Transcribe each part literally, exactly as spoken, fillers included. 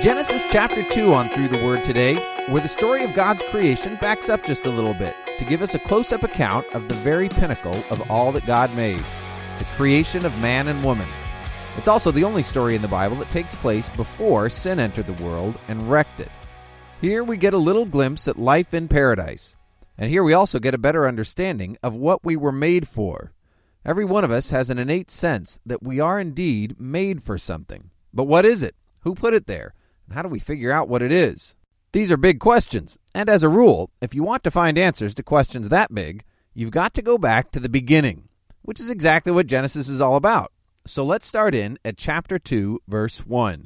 Genesis chapter two on Through the Word today, where the story of God's creation backs up just a little bit to give us a close-up account of the very pinnacle of all that God made, the creation of man and woman. It's also the only story in the Bible that takes place before sin entered the world and wrecked it. Here we get a little glimpse at life in paradise, and here we also get a better understanding of what we were made for. Every one of us has an innate sense that we are indeed made for something. But what is it? Who put it there? And how do we figure out what it is? These are big questions, and as a rule, if you want to find answers to questions that big, you've got to go back to the beginning, which is exactly what Genesis is all about. So let's start in at chapter two, verse one.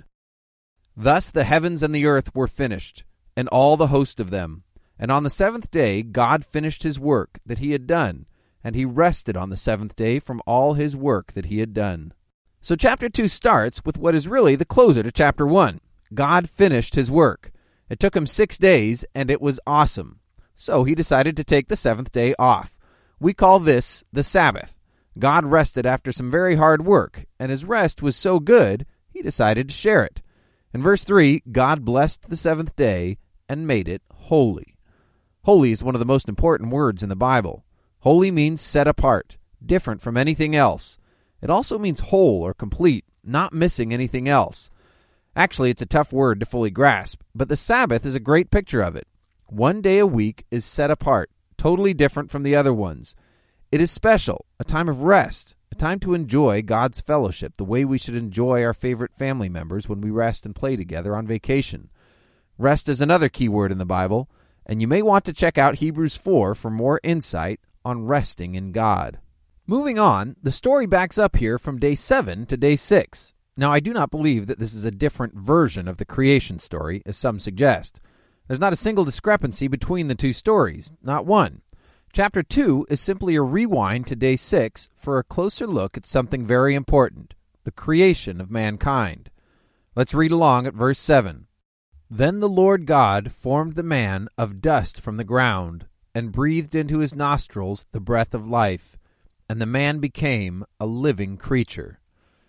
Thus the heavens and the earth were finished, and all the host of them. And on the seventh day God finished his work that he had done, and he rested on the seventh day from all his work that he had done. So chapter two starts with what is really the closer to chapter one. God finished his work. It took him six days, and it was awesome. So he decided to take the seventh day off. We call this the Sabbath. God rested after some very hard work, and his rest was so good, he decided to share it. In verse three, God blessed the seventh day and made it holy. Holy is one of the most important words in the Bible. Holy means set apart, different from anything else. It also means whole or complete, not missing anything else. Actually, it's a tough word to fully grasp, but the Sabbath is a great picture of it. One day a week is set apart, totally different from the other ones. It is special, a time of rest, a time to enjoy God's fellowship the way we should enjoy our favorite family members when we rest and play together on vacation. Rest is another key word in the Bible, and you may want to check out Hebrews four for more insight on resting in God. Moving on, the story backs up here from day seven to day six. Now, I do not believe that this is a different version of the creation story, as some suggest. There's not a single discrepancy between the two stories, not one. Chapter two is simply a rewind to day six for a closer look at something very important, the creation of mankind. Let's read along at verse seven. Then the Lord God formed the man of dust from the ground, and breathed into his nostrils the breath of life, and the man became a living creature.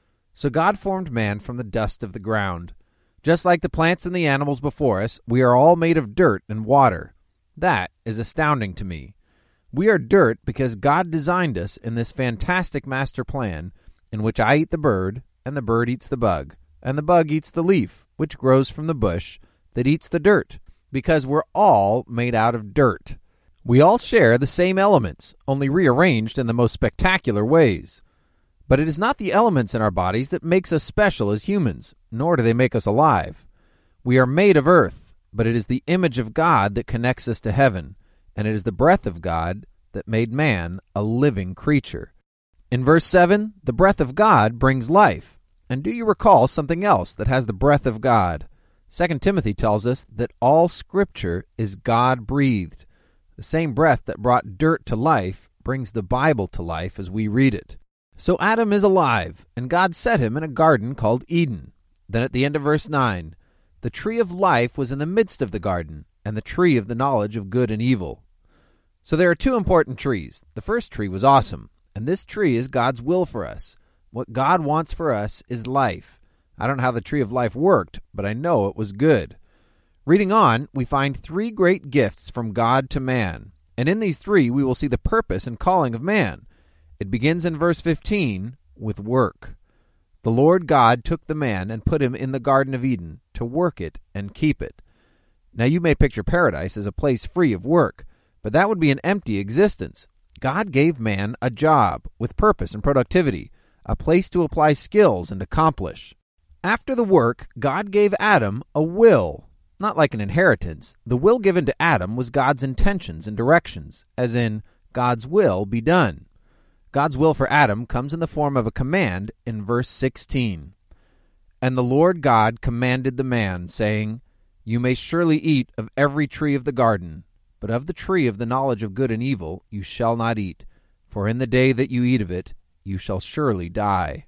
So God formed man from the dust of the ground. Just like the plants and the animals before us, we are all made of dirt and water. That is astounding to me. We are dirt because God designed us in this fantastic master plan in which I eat the bird, and the bird eats the bug, and the bug eats the leaf, which grows from the bush that eats the dirt, because we're all made out of dirt. We all share the same elements, only rearranged in the most spectacular ways. But it is not the elements in our bodies that makes us special as humans, nor do they make us alive. We are made of earth, but it is the image of God that connects us to heaven, and it is the breath of God that made man a living creature. In verse seven, the breath of God brings life. And do you recall something else that has the breath of God? Second Timothy tells us that all Scripture is God-breathed. The same breath that brought dirt to life brings the Bible to life as we read it. So Adam is alive, and God set him in a garden called Eden. Then at the end of verse nine, the tree of life was in the midst of the garden, and the tree of the knowledge of good and evil. So there are two important trees. The first tree was awesome, and this tree is God's will for us. What God wants for us is life. I don't know how the tree of life worked, but I know it was good. Reading on, we find three great gifts from God to man, and in these three we will see the purpose and calling of man. It begins in verse fifteen with work. The Lord God took the man and put him in the Garden of Eden to work it and keep it. Now you may picture paradise as a place free of work, but that would be an empty existence. God gave man a job with purpose and productivity, a place to apply skills and accomplish. After the work, God gave Adam a will, not like an inheritance. The will given to Adam was God's intentions and directions, as in, God's will be done. God's will for Adam comes in the form of a command in verse sixteen. And the Lord God commanded the man, saying, You may surely eat of every tree of the garden, but of the tree of the knowledge of good and evil you shall not eat, for in the day that you eat of it you shall surely die.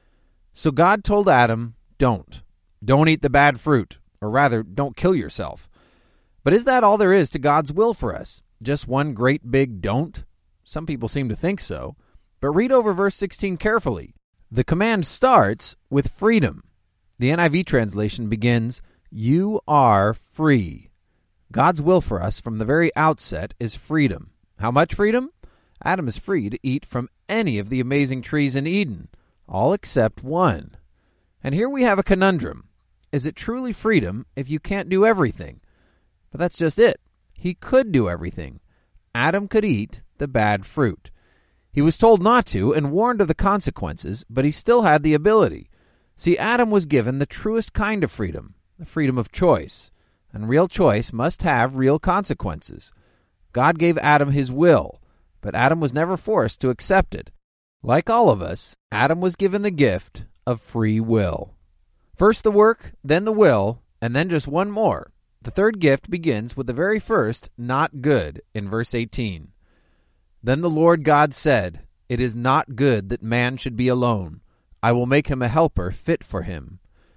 So God told Adam, Don't. Don't eat the bad fruit, or rather, don't kill yourself. But is that all there is to God's will for us? Just one great big don't? Some people seem to think so. But read over verse sixteen carefully. The command starts with freedom. The N I V translation begins, You are free. God's will for us from the very outset is freedom. How much freedom? Adam is free to eat from any of the amazing trees in Eden, all except one. And here we have a conundrum. Is it truly freedom if you can't do everything? But that's just it. He could do everything. Adam could eat the bad fruit. He was told not to and warned of the consequences, but he still had the ability. See, Adam was given the truest kind of freedom, the freedom of choice. And real choice must have real consequences. God gave Adam his will, but Adam was never forced to accept it. Like all of us, Adam was given the gift of free will. First the work, then the will, and then just one more. The third gift begins with the very first not good in verse eighteen. Then the Lord God said, "It is not good that man should be alone. I will make him a helper fit for him."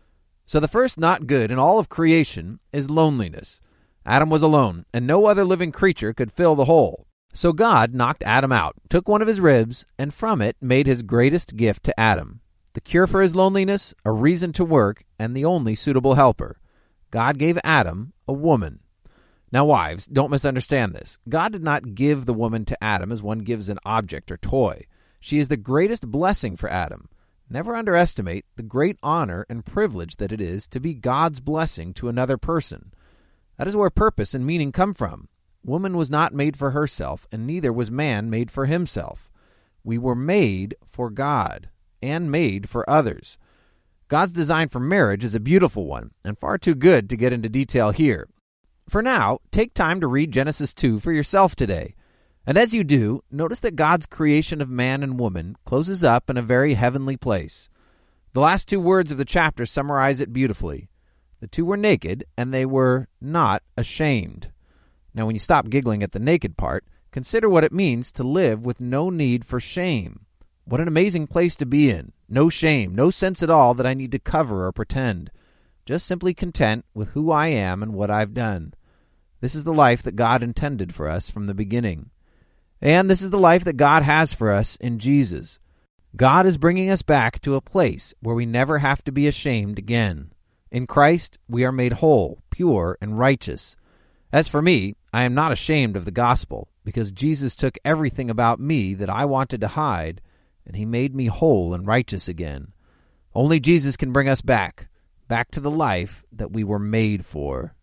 So the first not good in all of creation is loneliness. Adam was alone, and no other living creature could fill the hole. So God knocked Adam out, took one of his ribs, and from it made his greatest gift to Adam. The cure for his loneliness, a reason to work, and the only suitable helper. God gave Adam a woman. Now, wives, don't misunderstand this. God did not give the woman to Adam as one gives an object or toy. She is the greatest blessing for Adam. Never underestimate the great honor and privilege that it is to be God's blessing to another person. That is where purpose and meaning come from. Woman was not made for herself, and neither was man made for himself. We were made for God and made for others. God's design for marriage is a beautiful one, and far too good to get into detail here. For now, take time to read Genesis two for yourself today. And as you do, notice that God's creation of man and woman closes up in a very heavenly place. The last two words of the chapter summarize it beautifully. The two were naked, and they were not ashamed. Now, when you stop giggling at the naked part, consider what it means to live with no need for shame. What an amazing place to be in. No shame, no sense at all that I need to cover or pretend. Just simply content with who I am and what I've done. This is the life that God intended for us from the beginning. And this is the life that God has for us in Jesus. God is bringing us back to a place where we never have to be ashamed again. In Christ, we are made whole, pure, and righteous. As for me, I am not ashamed of the gospel, because Jesus took everything about me that I wanted to hide, and he made me whole and righteous again. Only Jesus can bring us back, back to the life that we were made for.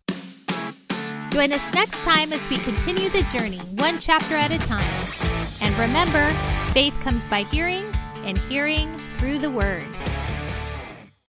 Join us next time as we continue the journey, one chapter at a time. And remember, faith comes by hearing, and hearing through the Word.